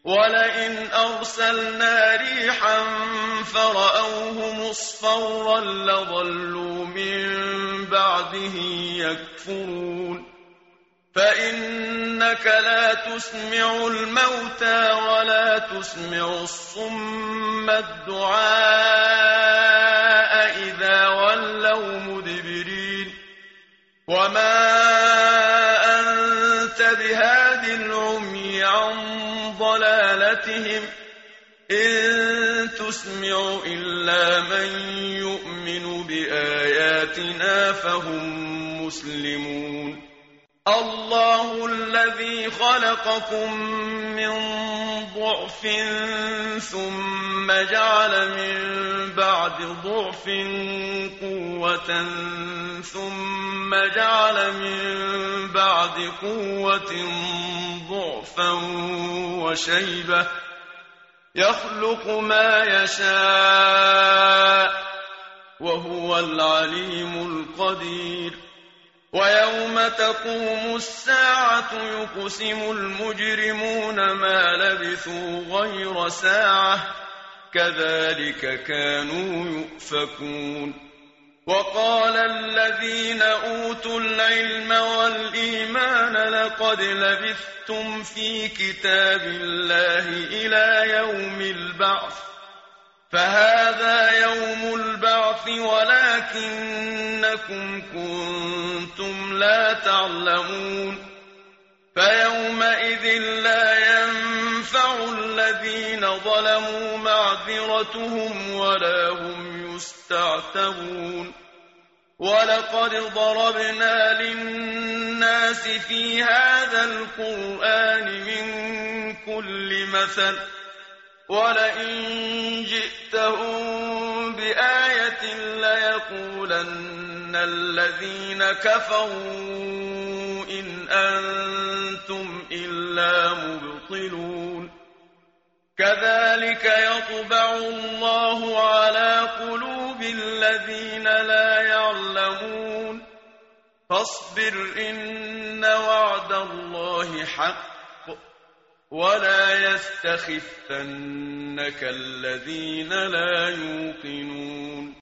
ولئن أرسلنا ريحا فرأوه مصفرا لظلوا من بعده يكفرون فإنك لا تسمع الموتى ولا تسمع الصم الدعاء إذا ولوا مدبرين وما أنت بهاد العمي عن ضلالتهم إن تسمع إلا من يؤمن بآياتنا فهم مسلمون الله الذي خلقكم من ضعف ثم جعل من بعد ضعف قوة ثم جعل من بعد قوة ضعفا وشيبة يخلق ما يشاء وهو العليم القدير ويوم تقوم الساعة يقسم المجرمون ما لبثوا غير ساعة كذلك كانوا يؤفكون وقال الذين أوتوا العلم والإيمان لقد لبثتم في كتاب الله إلى يوم البعث فهذا يوم البعث ولكنكم كنتم لا تعلمون فيومئذ لا ينفع الذين ظلموا معذرتهم ولا هم يستعتبون ولقد ضربنا للناس في هذا القرآن من كل مثل ولئن جئتهم بآية ليقولن الذين كفروا إن أنتم إلا مبطلون كذلك يطبع الله على قلوب الذين لا يعلمون فاصبر إن وعد الله حق ولا يستخفنك الذين لا يوقنون